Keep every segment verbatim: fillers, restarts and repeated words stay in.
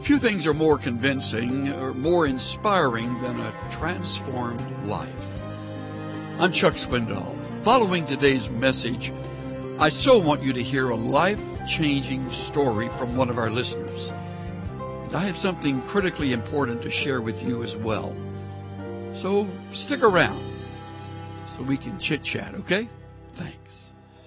Few things are more convincing or more inspiring than a transformed life. I'm Chuck Swindoll. Following today's message, I so want you to hear a life-changing story from one of our listeners. And I have something critically important to share with you as well. So stick around so we can chit-chat, okay? Thanks.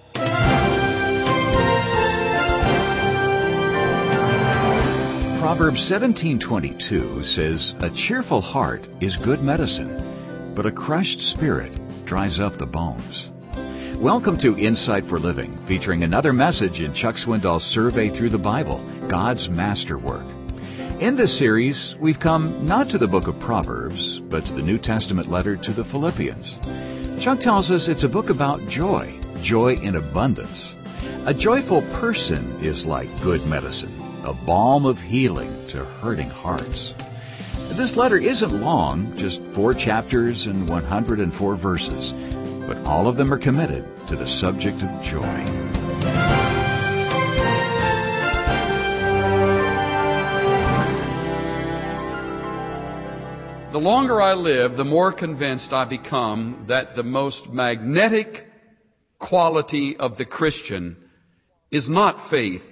Proverbs seventeen twenty-two says, "A cheerful heart is good medicine, but a crushed spirit dries up the bones." Welcome to Insight for Living, featuring another message in Chuck Swindoll's survey through the Bible, God's Masterwork. In this series, we've come not to the book of Proverbs, but to the New Testament letter to the Philippians. Chuck tells us it's a book about joy, joy in abundance. A joyful person is like good medicine, a balm of healing to hurting hearts. This letter isn't long, just four chapters and one hundred four verses, but all of them are committed to the subject of joy. The longer I live, the more convinced I become that the most magnetic quality of the Christian is not faith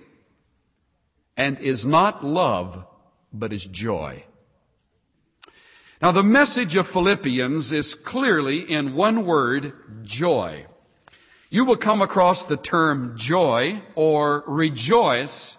and is not love, but is joy. Now, the message of Philippians is clearly in one word, joy. You will come across the term joy or rejoice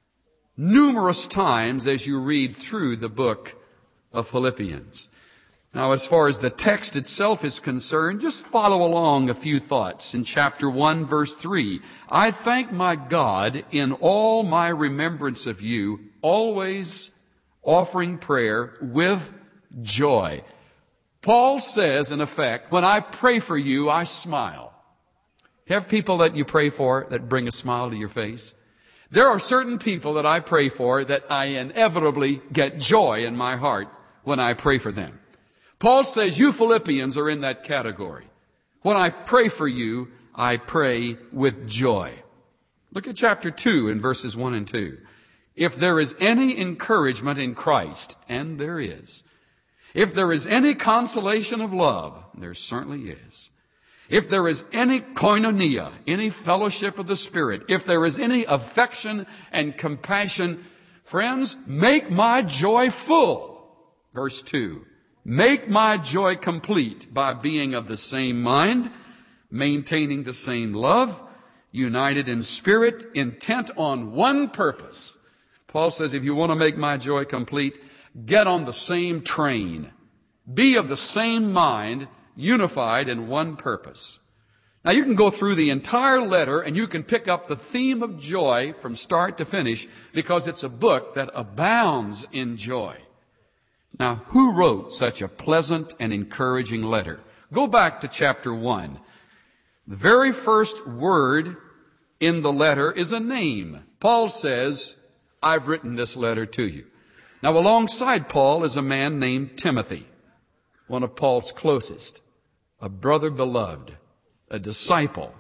numerous times as you read through the book of Philippians. Now, as far as the text itself is concerned, just follow along a few thoughts. In chapter one, verse three, "I thank my God in all my remembrance of you, always offering prayer with joy." Paul says, in effect, when I pray for you, I smile. Have people that you pray for that bring a smile to your face? There are certain people that I pray for that I inevitably get joy in my heart when I pray for them. Paul says you Philippians are in that category. When I pray for you, I pray with joy. Look at chapter two in verses one and two. "If there is any encouragement in Christ," and there is. "If there is any consolation of love," there certainly is. "If there is any koinonia," any fellowship of the Spirit, "if there is any affection and compassion, friends, make my joy full." Verse two, "Make my joy complete by being of the same mind, maintaining the same love, united in spirit, intent on one purpose." Paul says, if you want to make my joy complete, get on the same train. Be of the same mind, unified in one purpose. Now, you can go through the entire letter and you can pick up the theme of joy from start to finish because it's a book that abounds in joy. Now, who wrote such a pleasant and encouraging letter? Go back to chapter one. The very first word in the letter is a name. Paul says, "I've written this letter to you." Now, alongside Paul is a man named Timothy, one of Paul's closest, a brother beloved, a disciple,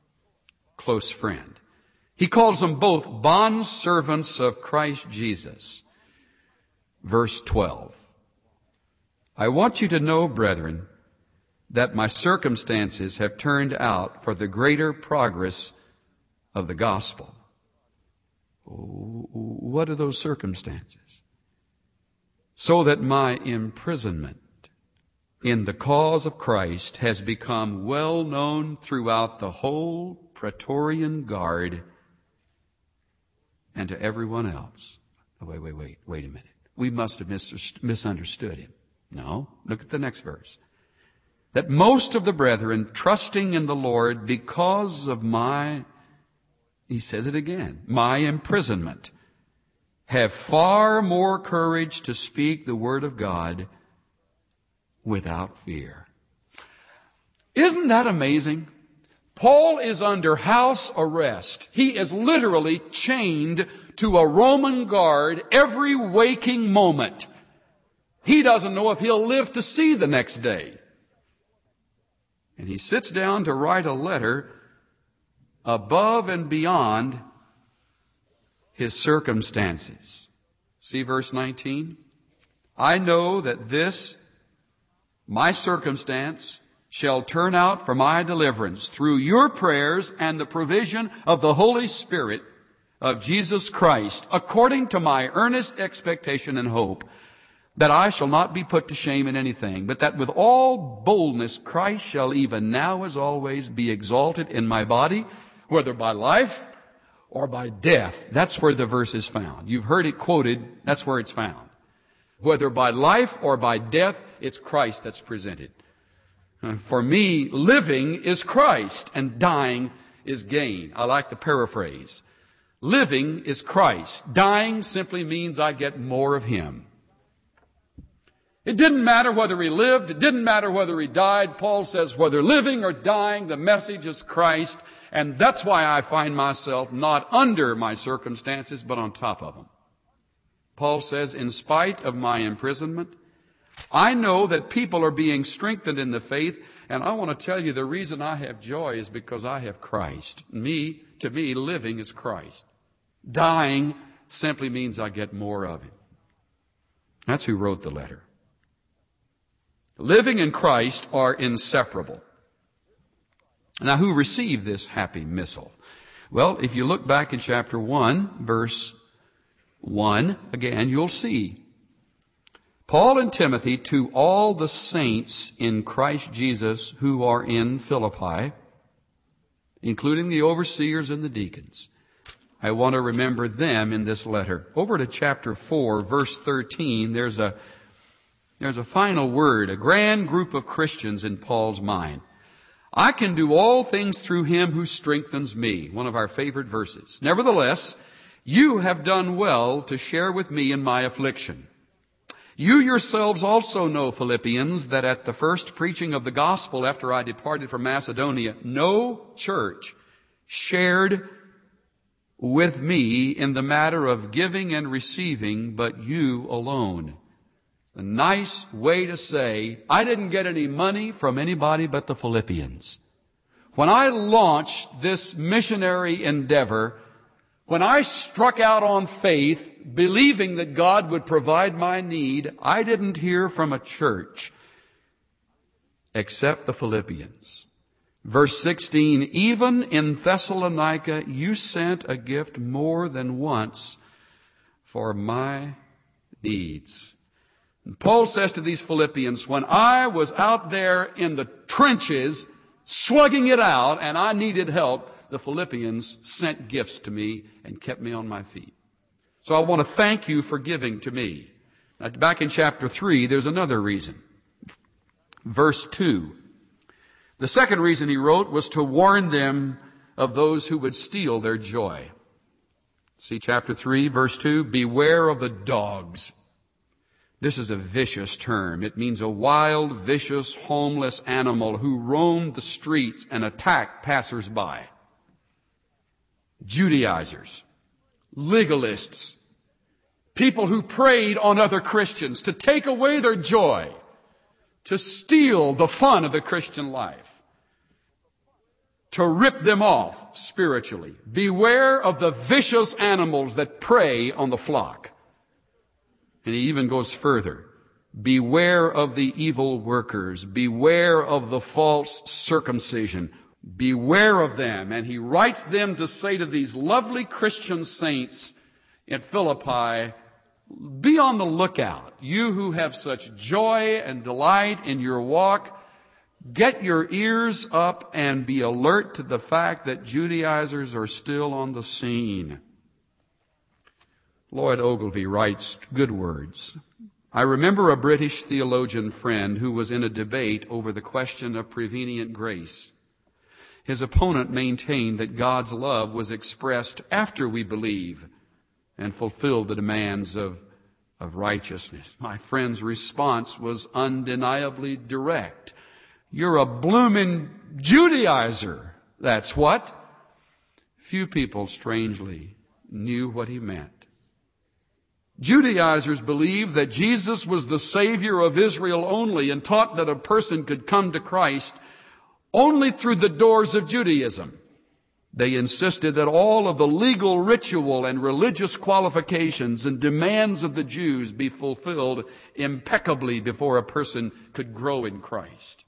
close friend. He calls them both bondservants of Christ Jesus. Verse twelve. "I want you to know, brethren, that my circumstances have turned out for the greater progress of the gospel." What are those circumstances? "So that my imprisonment in the cause of Christ has become well known throughout the whole Praetorian Guard and to everyone else." Oh, wait, wait, wait, wait a minute. We must have mis- misunderstood him. No, look at the next verse. "That most of the brethren, trusting in the Lord because of my," he says it again, "my imprisonment, have far more courage to speak the word of God without fear." Isn't that amazing? Paul is under house arrest. He is literally chained to a Roman guard every waking moment. He doesn't know if he'll live to see the next day. And he sits down to write a letter above and beyond his circumstances. See verse nineteen? I know that this, my circumstance, shall turn out for my deliverance through your prayers and the provision of the Holy Spirit of Jesus Christ, according to my earnest expectation and hope, that I shall not be put to shame in anything, but that with all boldness Christ shall even now as always be exalted in my body, whether by life or by death. That's where the verse is found. You've heard it quoted. That's where it's found. Whether by life or by death, it's Christ that's presented. For me, living is Christ and dying is gain. I like the paraphrase. Living is Christ. Dying simply means I get more of Him. It didn't matter whether he lived. It didn't matter whether he died. Paul says whether living or dying, the message is Christ. And that's why I find myself not under my circumstances, but on top of them. Paul says, in spite of my imprisonment, I know that people are being strengthened in the faith. And I want to tell you the reason I have joy is because I have Christ. Me, to me, living is Christ. Dying simply means I get more of Him. That's who wrote the letter. Living and Christ are inseparable. Now, who received this happy missile? Well, if you look back in chapter one, verse one, again, you'll see. Paul and Timothy to all the saints in Christ Jesus who are in Philippi, including the overseers and the deacons. I want to remember them in this letter. Over to chapter four, verse thirteen, there's a There's a final word, a grand group of Christians in Paul's mind. I can do all things through Him who strengthens me. One of our favorite verses. Nevertheless, you have done well to share with me in my affliction. You yourselves also know, Philippians, that at the first preaching of the gospel after I departed from Macedonia, no church shared with me in the matter of giving and receiving, but you alone. A nice way to say, I didn't get any money from anybody but the Philippians. When I launched this missionary endeavor, when I struck out on faith, believing that God would provide my need, I didn't hear from a church except the Philippians. Verse sixteen, even in Thessalonica you sent a gift more than once for my needs. And Paul says to these Philippians, when I was out there in the trenches, slugging it out, and I needed help, the Philippians sent gifts to me and kept me on my feet. So I want to thank you for giving to me. Now, back in chapter three, there's another reason. Verse two. The second reason he wrote was to warn them of those who would steal their joy. See chapter three, verse two, beware of the dogs. This is a vicious term. It means a wild, vicious, homeless animal who roamed the streets and attacked passers-by. Judaizers, legalists, people who preyed on other Christians to take away their joy, to steal the fun of the Christian life, to rip them off spiritually. Beware of the vicious animals that prey on the flock. And he even goes further. Beware of the evil workers. Beware of the false circumcision. Beware of them. And he writes them to say to these lovely Christian saints in Philippi, be on the lookout. You who have such joy and delight in your walk, get your ears up and be alert to the fact that Judaizers are still on the scene. Lloyd Ogilvie writes good words. I remember a British theologian friend who was in a debate over the question of prevenient grace. His opponent maintained that God's love was expressed after we believe and fulfilled the demands of, of righteousness. My friend's response was undeniably direct. You're a bloomin' Judaizer, that's what. Few people, strangely, knew what he meant. Judaizers believed that Jesus was the Savior of Israel only and taught that a person could come to Christ only through the doors of Judaism. They insisted that all of the legal ritual and religious qualifications and demands of the Jews be fulfilled impeccably before a person could grow in Christ.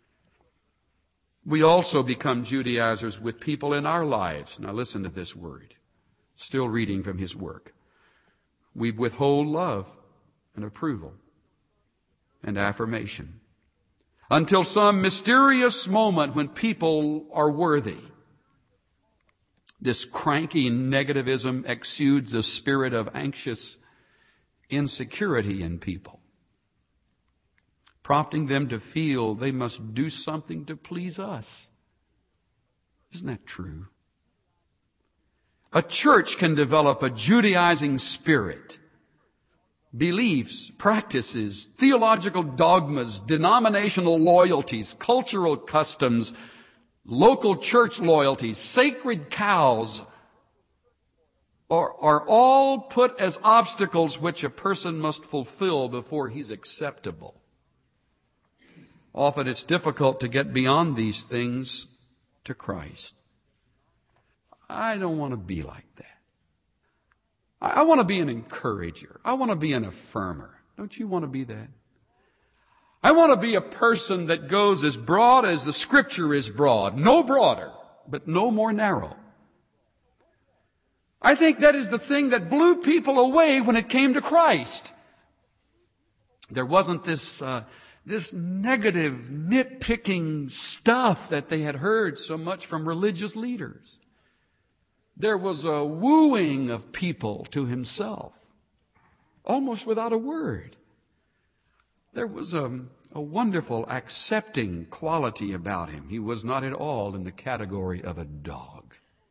We also become Judaizers with people in our lives. Now listen to this word. Still reading from his work. We withhold love and approval and affirmation until some mysterious moment when people are worthy. This cranky negativism exudes a spirit of anxious insecurity in people, prompting them to feel they must do something to please us. Isn't that true? A church can develop a Judaizing spirit, beliefs, practices, theological dogmas, denominational loyalties, cultural customs, local church loyalties, sacred cows are, are all put as obstacles which a person must fulfill before he's acceptable. Often it's difficult to get beyond these things to Christ. I don't want to be like that. I, I want to be an encourager. I want to be an affirmer. Don't you want to be that? I want to be a person that goes as broad as the Scripture is broad. No broader, but no more narrow. I think that is the thing that blew people away when it came to Christ. There wasn't this, uh, this negative, nitpicking stuff that they had heard so much from religious leaders. There was a wooing of people to himself, almost without a word. There was a, a wonderful accepting quality about him. He was not at all in the category of a dog.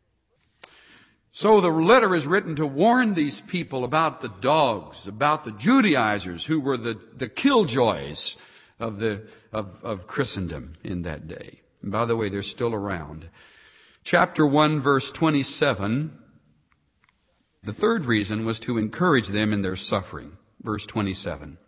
So the letter is written to warn these people about the dogs, about the Judaizers who were the, the killjoys of the of, of Christendom in that day. And by the way, they're still around. Chapter one, verse twenty-seven, the third reason was to encourage them in their suffering. Verse twenty-seven.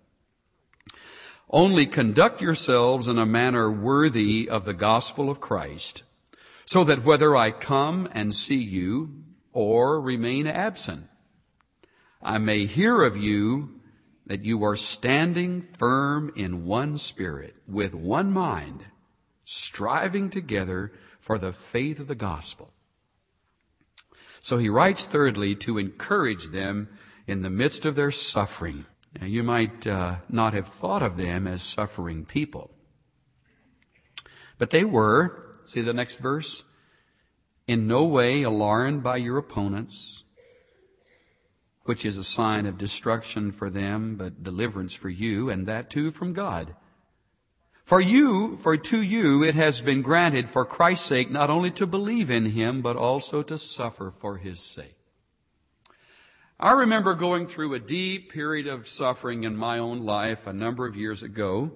Only conduct yourselves in a manner worthy of the gospel of Christ, so that whether I come and see you or remain absent, I may hear of you that you are standing firm in one spirit, with one mind, striving together for the faith of the gospel. So he writes thirdly to encourage them in the midst of their suffering. Now, you might uh, not have thought of them as suffering people, but they were, see the next verse, in no way alarmed by your opponents, which is a sign of destruction for them, but deliverance for you, and that too from God. For you, for to you it has been granted for Christ's sake not only to believe in him, but also to suffer for his sake. I remember going through a deep period of suffering in my own life a number of years ago.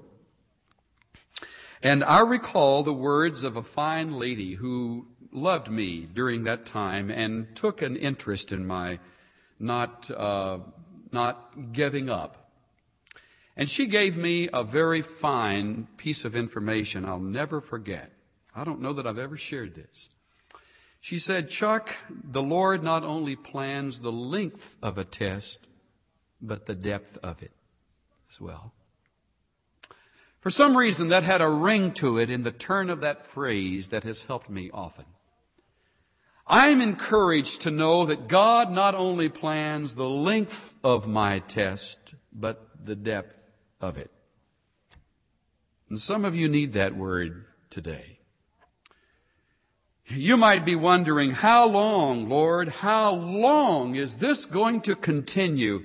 And I recall the words of a fine lady who loved me during that time and took an interest in my not, uh, not giving up. And she gave me a very fine piece of information I'll never forget. I don't know that I've ever shared this. She said, Chuck, the Lord not only plans the length of a test, but the depth of it as well. For some reason, that had a ring to it in the turn of that phrase that has helped me often. I'm encouraged to know that God not only plans the length of my test, but the depth of it. And some of you need that word today. You might be wondering, how long, Lord, how long is this going to continue?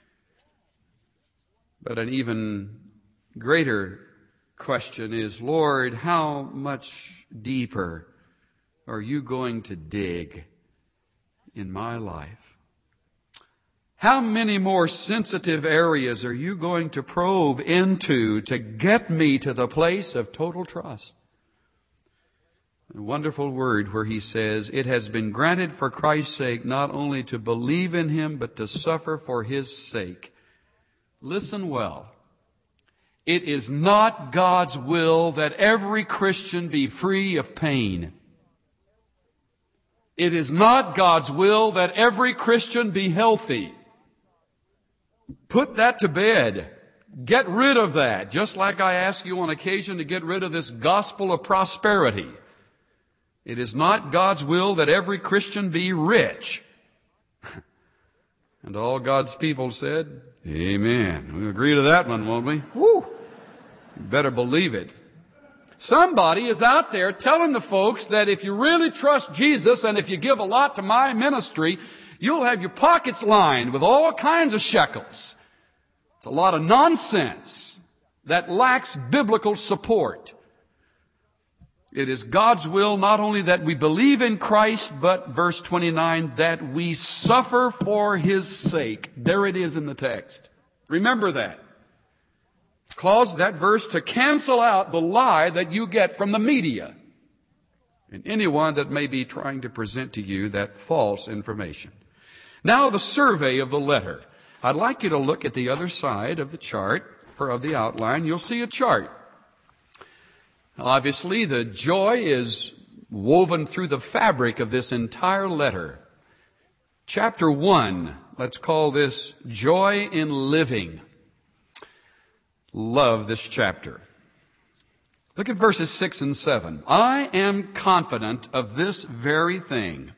But an even greater question is, Lord, how much deeper are you going to dig in my life? How many more sensitive areas are you going to probe into to get me to the place of total trust? A wonderful word where he says, it has been granted for Christ's sake not only to believe in him, but to suffer for his sake. Listen well. It is not God's will that every Christian be free of pain. It is not God's will that every Christian be healthy. Put that to bed. Get rid of that, just like I ask you on occasion to get rid of this gospel of prosperity. It is not God's will that every Christian be rich. And all God's people said, amen. We'll agree to that one, won't we? Whew. You better believe it. Somebody is out there telling the folks that if you really trust Jesus and if you give a lot to my ministry, you'll have your pockets lined with all kinds of shekels. It's a lot of nonsense that lacks biblical support. It is God's will not only that we believe in Christ, but verse twenty-nine, that we suffer for His sake. There it is in the text. Remember that. Cause that verse to cancel out the lie that you get from the media and anyone that may be trying to present to you that false information. Now the survey of the letter. I'd like you to look at the other side of the chart, or of the outline. You'll see a chart. Obviously, the joy is woven through the fabric of this entire letter. Chapter one, let's call this Joy in Living. Love this chapter. Look at verses six and seven. I am confident of this very thing,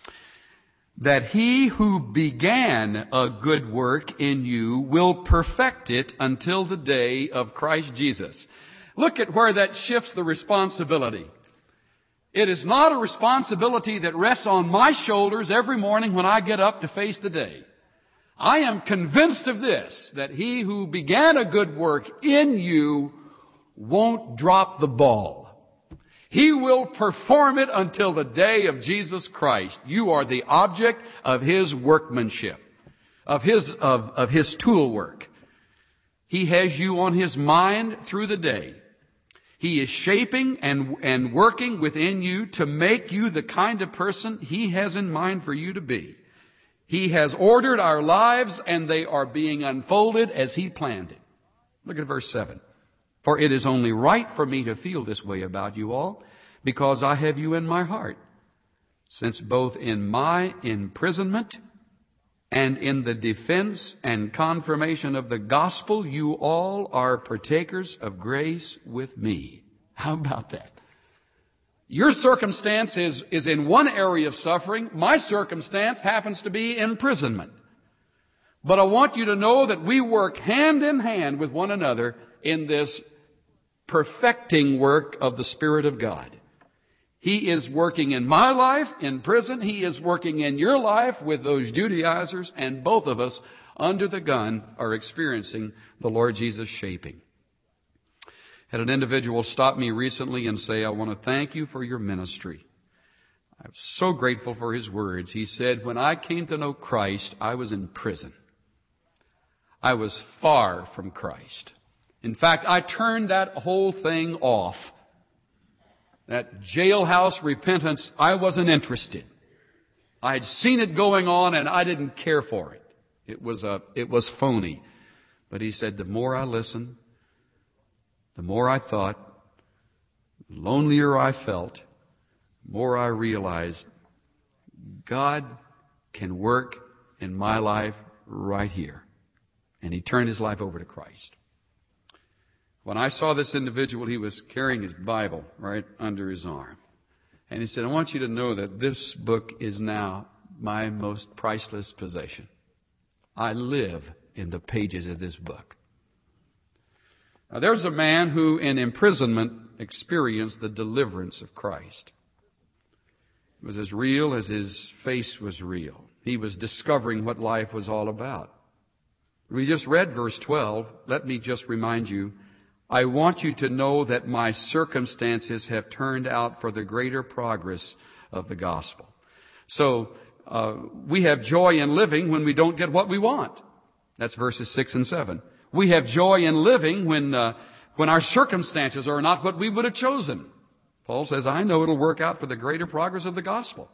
that He who began a good work in you will perfect it until the day of Christ Jesus. Look at where that shifts the responsibility. It is not a responsibility that rests on my shoulders every morning when I get up to face the day. I am convinced of this, that He who began a good work in you won't drop the ball. He will perform it until the day of Jesus Christ. You are the object of His workmanship, of His, of, of His tool work. He has you on His mind through the day. He is shaping and, and working within you to make you the kind of person He has in mind for you to be. He has ordered our lives, and they are being unfolded as He planned it. Look at verse seven. For it is only right for me to feel this way about you all, because I have you in my heart, since both in my imprisonment and in the defense and confirmation of the gospel, you all are partakers of grace with me. How about that? Your circumstance is, is in one area of suffering. My circumstance happens to be imprisonment. But I want you to know that we work hand in hand with one another in this perfecting work of the Spirit of God. He is working in my life in prison. He is working in your life with those Judaizers, and both of us under the gun are experiencing the Lord Jesus shaping. Had an individual stop me recently and say, I want to thank you for your ministry. I was so grateful for his words. He said, when I came to know Christ, I was in prison. I was far from Christ. In fact, I turned that whole thing off. That jailhouse repentance, I wasn't interested. I had seen it going on and I didn't care for it. It was a, it was phony. But he said, the more I listened, the more I thought, the lonelier I felt, the more I realized God can work in my life right here. And he turned his life over to Christ. When I saw this individual, he was carrying his Bible right under his arm. And he said, I want you to know that this book is now my most priceless possession. I live in the pages of this book. Now, there's a man who in imprisonment experienced the deliverance of Christ. It was as real as his face was real. He was discovering what life was all about. We just read verse twelve. Let me just remind you, I want you to know that my circumstances have turned out for the greater progress of the gospel. So uh, we have joy in living when we don't get what we want. That's verses six and seven. We have joy in living when uh, when our circumstances are not what we would have chosen. Paul says, I know it'll work out for the greater progress of the gospel.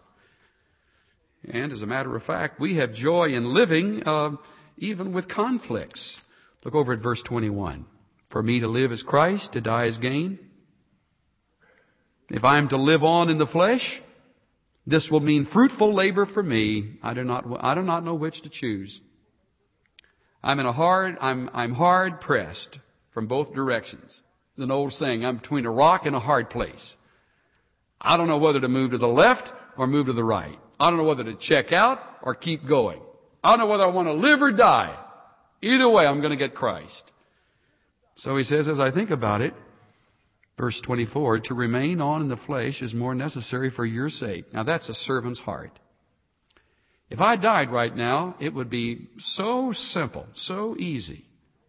And as a matter of fact, we have joy in living uh, even with conflicts. Look over at verse twenty-one. For me to live is Christ, to die is gain. If I am to live on in the flesh, This will mean fruitful labor for me. I do not, I do not know which to choose. I'm in a hard, I'm, I'm hard pressed from both directions. There's an old saying, I'm between a rock and a hard place. I don't know whether to move to the left or move to the right. I don't know whether to check out or keep going. I don't know whether I want to live or die. Either way, I'm going to get Christ. So he says, as I think about it, verse twenty-four, to remain on in the flesh is more necessary for your sake. Now that's a servant's heart. If I died right now, it would be so simple, so easy.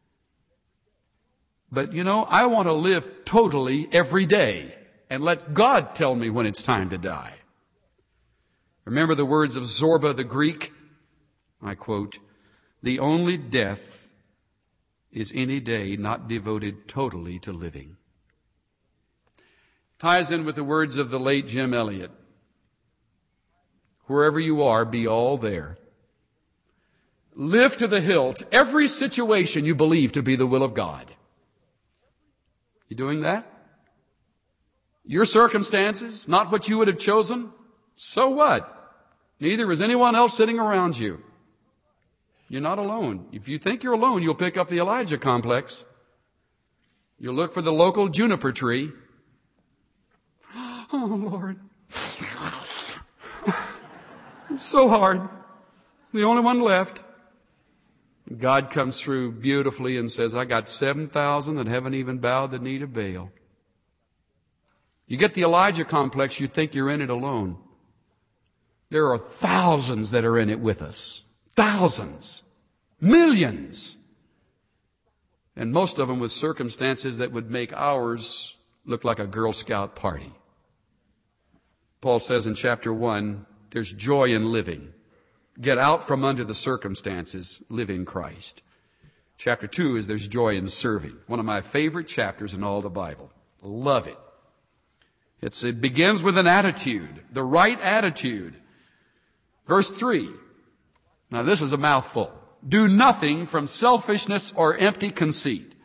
But you know, I want to live totally every day and let God tell me when it's time to die. Remember the words of Zorba the Greek? I quote, the only death is any day not devoted totally to living. Ties in with the words of the late Jim Elliot. Wherever you are, be all there. Live to the hilt every situation you believe to be the will of God. You doing that? Your circumstances, not what you would have chosen? So what? Neither is anyone else sitting around you. You're not alone. If you think you're alone, you'll pick up the Elijah complex. You'll look for the local juniper tree. Oh, Lord. It's so hard. The only one left. God comes through beautifully and says, I got seven thousand that haven't even bowed the knee to Baal. You get the Elijah complex, you think you're in it alone. There are thousands that are in it with us. Thousands. Millions. And most of them with circumstances that would make ours look like a Girl Scout party. Paul says in chapter one, there's joy in living. Get out from under the circumstances, live in Christ. Chapter two is there's joy in serving. One of my favorite chapters in all the Bible. Love it. It's, it begins with an attitude, the right attitude. Verse three. Now this is a mouthful. Do nothing from selfishness or empty conceit.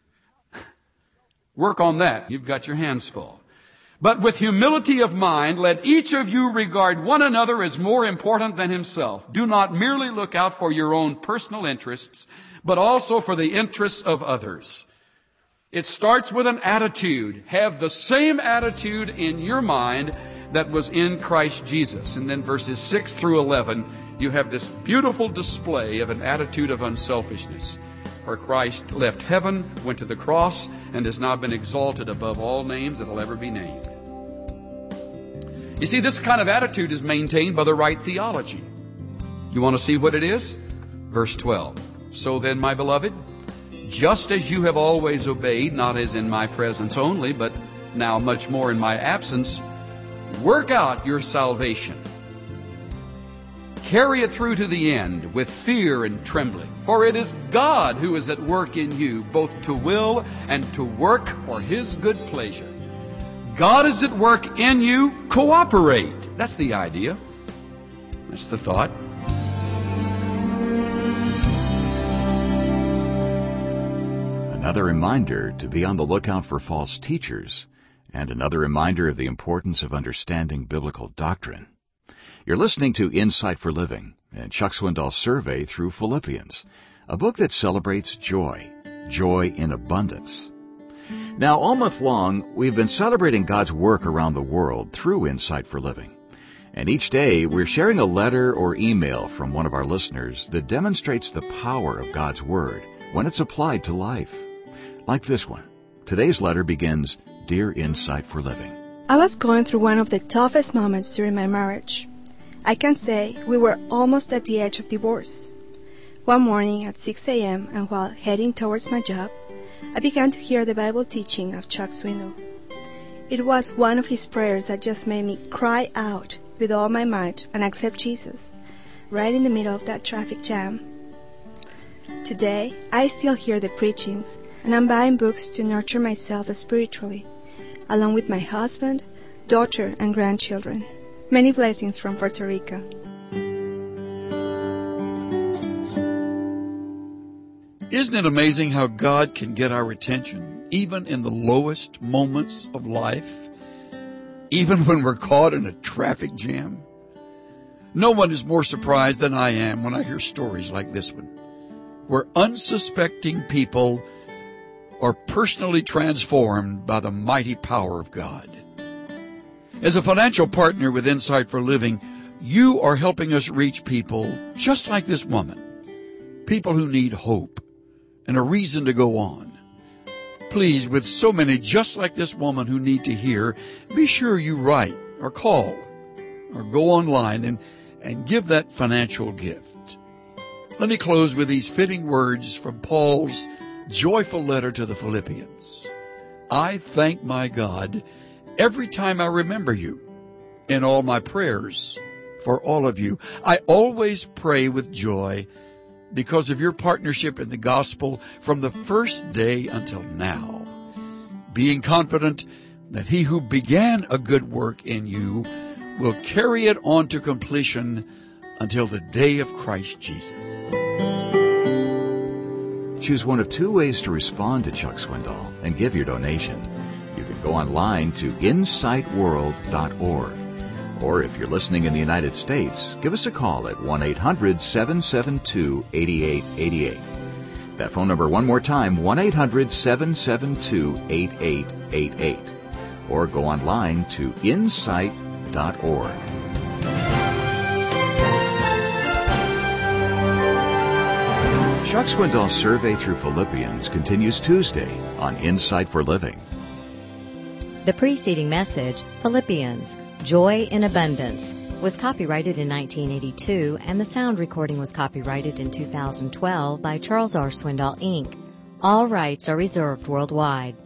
Work on that. You've got your hands full. But with humility of mind, let each of you regard one another as more important than himself. Do not merely look out for your own personal interests, but also for the interests of others. It starts with an attitude. Have the same attitude in your mind that was in Christ Jesus. And then verses six through eleven, you have this beautiful display of an attitude of unselfishness, where Christ left heaven, went to the cross, and has now been exalted above all names that will ever be named. You see, this kind of attitude is maintained by the right theology. You want to see what it is? Verse twelve. So then, my beloved, just as you have always obeyed, not as in my presence only, but now much more in my absence, work out your salvation. Carry it through to the end with fear and trembling, for it is God who is at work in you, both to will and to work for His good pleasure. God is at work in you. Cooperate. That's the idea. That's the thought. Another reminder to be on the lookout for false teachers, and another reminder of the importance of understanding biblical doctrine. You're listening to Insight for Living and Chuck Swindoll's survey through Philippians, a book that celebrates joy, joy in abundance. Now, all month long, we've been celebrating God's work around the world through Insight for Living. And each day, we're sharing a letter or email from one of our listeners that demonstrates the power of God's Word when it's applied to life. Like this one. Today's letter begins, Dear Insight for Living. I was going through one of the toughest moments during my marriage. I can say we were almost at the edge of divorce. One morning at six a.m. and while heading towards my job, I began to hear the Bible teaching of Chuck Swindoll. It was one of his prayers that just made me cry out with all my might and accept Jesus, right in the middle of that traffic jam. Today, I still hear the preachings, and I'm buying books to nurture myself spiritually, along with my husband, daughter, and grandchildren. Many blessings from Puerto Rico. Isn't it amazing how God can get our attention, even in the lowest moments of life? even when we're caught in a traffic jam? No one is more surprised than I am when I hear stories like this one, where unsuspecting people are personally transformed by the mighty power of God. As a financial partner with Insight for Living, you are helping us reach people just like this woman, people who need hope and a reason to go on. Please, with so many just like this woman who need to hear, be sure you write or call or go online and, and give that financial gift. Let me close with these fitting words from Paul's joyful letter to the Philippians. I thank my God every time I remember you in all my prayers for all of you. I always pray with joy because of your partnership in the gospel from the first day until now, being confident that he who began a good work in you will carry it on to completion until the day of Christ Jesus. Choose one of two ways to respond to Chuck Swindoll and give your donation. You can go online to insight world dot org. Or if you're listening in the United States, give us a call at one eight hundred seven seven two eight eight eight eight. That phone number one more time, one eight hundred seven seven two eight eight eight eight. Or go online to insight dot org. Chuck Swindoll's survey through Philippians continues Tuesday on Insight for Living. The preceding message, Philippians, Joy in Abundance, was copyrighted in nineteen eighty-two, and the sound recording was copyrighted in two thousand twelve by Charles R. Swindoll, Incorporated. All rights are reserved worldwide.